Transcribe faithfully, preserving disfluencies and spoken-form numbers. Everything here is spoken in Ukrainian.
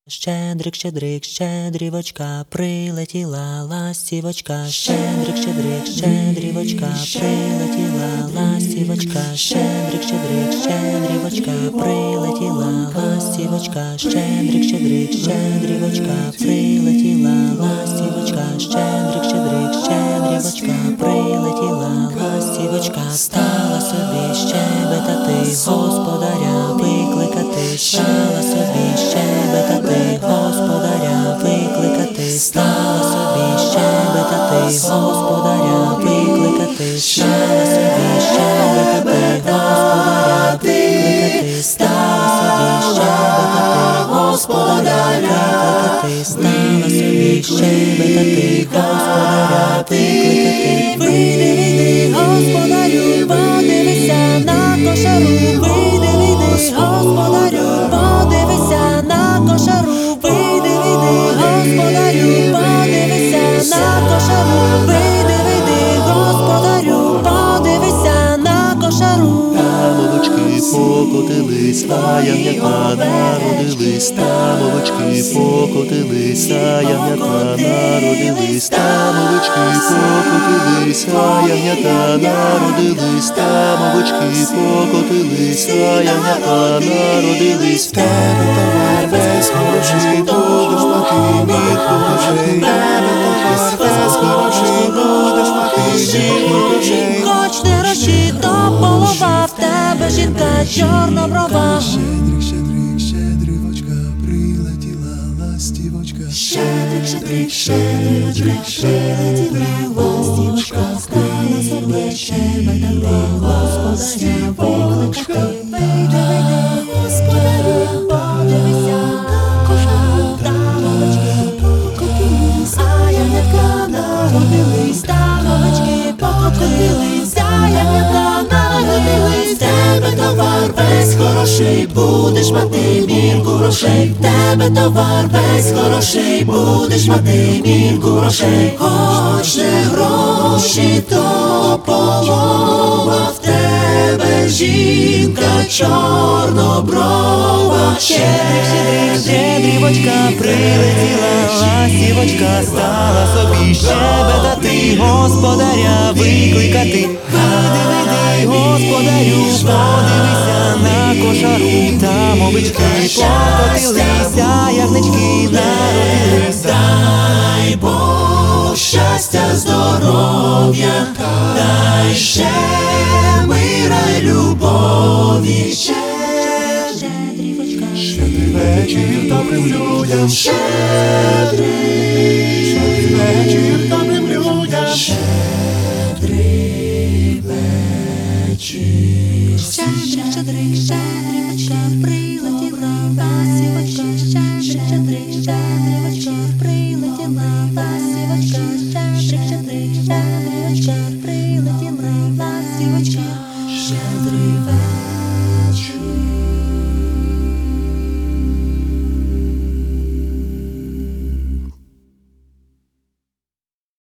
Щедрик, щедрик, щедрівочка, прилетіла ластівочка. Щедрик, щедрик, щедрівочка, прилетіла ластівочка. Щедрик, щедрик, щедрівочка, прилетіла ластівочка. Щедрик, щедрик, щедрівочка, прилетіла ластівочка. Щедрик, щедрик, щедрівочка, прилетіла ластівочка. Стала собі щебетати, господаря викликати. Стала собі щебетати, господаря викликати. Стала собі щебетати, господаря викликати. Стала собі щебетати, господаря викликати. Стала собі щебетати, господаря викликати. Стала собі щебетати, господаря викликати. Вийди, вийди, господарю, подивися на кошару. Вийди, вийди, господарю, подивися на кошару. Вийди, вийди, господарю, подивися на кошару. Вийди, вийди, господарю, подивися на кошару. Тамовочки покотились, а ягнята народились. Тамовочки покотились, а ягнята народились. Тамовочки покотились, а ягнята народились. Тамовочки покотились, а ягнята народились. В тебе товар весь хороший, будеш мати мій хороший. В тебе товар весь хороший, будеш мати мій хороший. Хоч не рощі, то полова, в тебе жінка чорноброва. Щедрик, щедрик, щедрівочка, прилетіла ластівочка. Щедрик, щедрик, щедрівочка, прилетіла ластівочка. Стала собі щебетати, господаря викликати. Вийди, вийди, господарю, подивися на кошару. Тамовочки покотились, а ягнятка народились. Тамовочки покотились, а ягнятка народились. В тебе товар весь хороший, будеш мати мірку грошей. В тебе товар весь хороший, будеш мати мірку грошей. Хоч не гроші, то полова, в тебе жінка чорноброва. Щедрик, щедрівочка, прилетіла ластівочка. Стала собі щебетати, господаря викликати. Вийди, вийди, господарю, подивися на кошару. Тамовички покотилися, ягнички народились. Дай Бог щастя, здоров'я, дай ще мира й любові. Щедрівочка, Щедрий вечір добрим людям. щедрий, Щедрий вечір добрим людям. щедрий вечір. Щедрик, щедрик, щедрівочка, прилетіла ластівочка. Щедрик, щедрик, щедрівочка, прилетіла ластівочка.